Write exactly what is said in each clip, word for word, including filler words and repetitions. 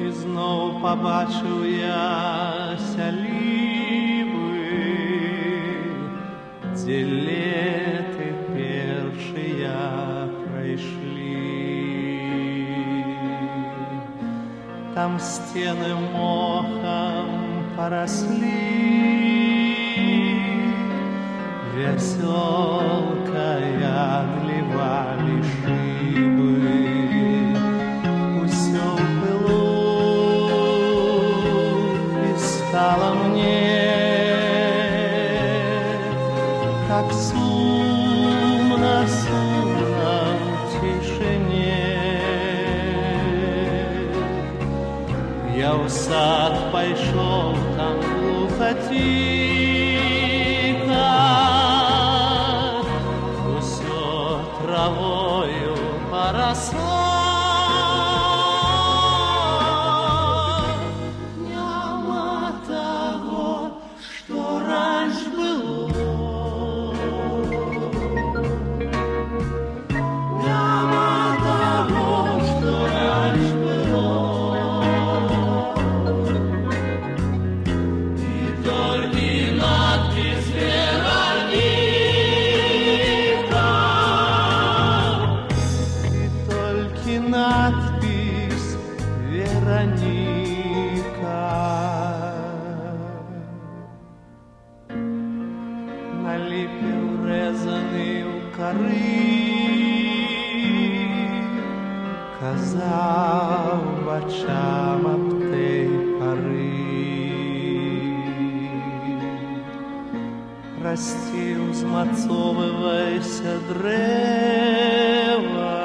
І знов побачив я сялібы, дзе леты першыя прайшлі. Там сцены мохом поросли, веселкой отливали шибы. Усё в пылу, и стало мне так сумно, сумно в тишине. Я в сад пошел, там глухо тихо, усё травою поросло. Няма того, что раньше было. Няма того, что раньше было. Надпись Вероника на липе врезаний у кори, казав очам об тей пори. Расти, узмацовывайся древа,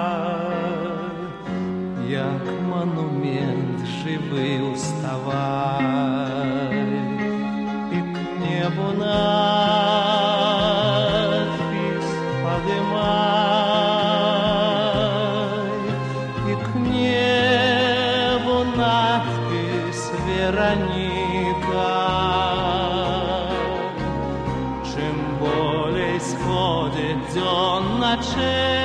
як монумент живий уставай, и к небу надпись подымай, и к небу надпись Вероника. Чем более сходит дён ночей,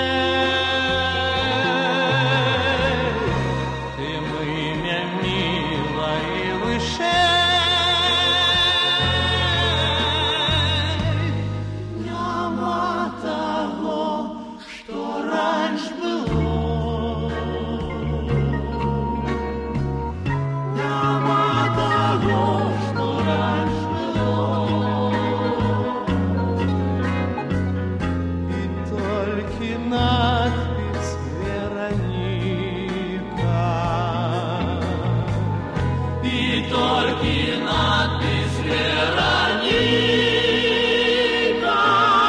надпись Вероника, и только надпись Вероника.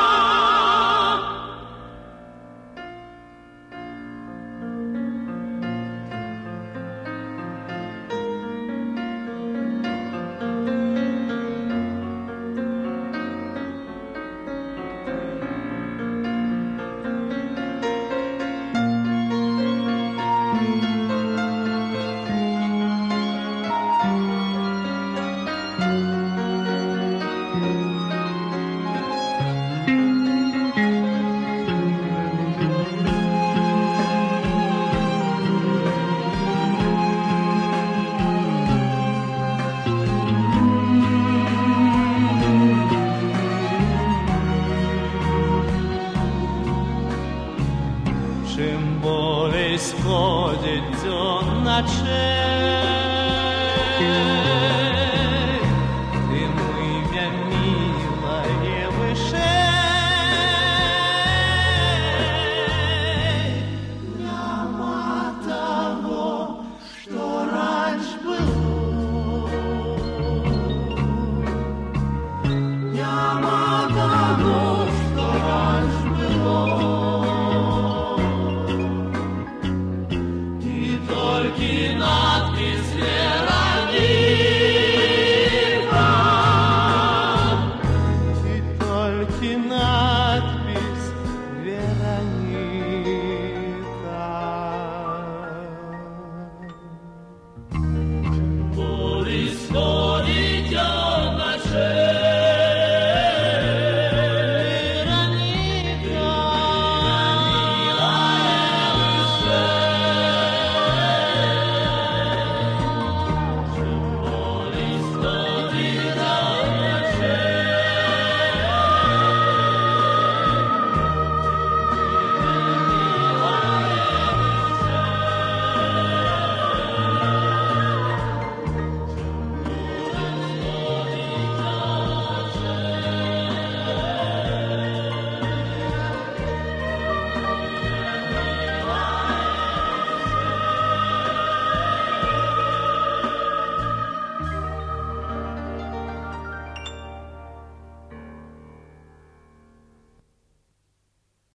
Чем более сходит дён ночей, тем имя милое вышей. Няма того, что раньше было. Няма того, что раньше было. Только надпись Вероника.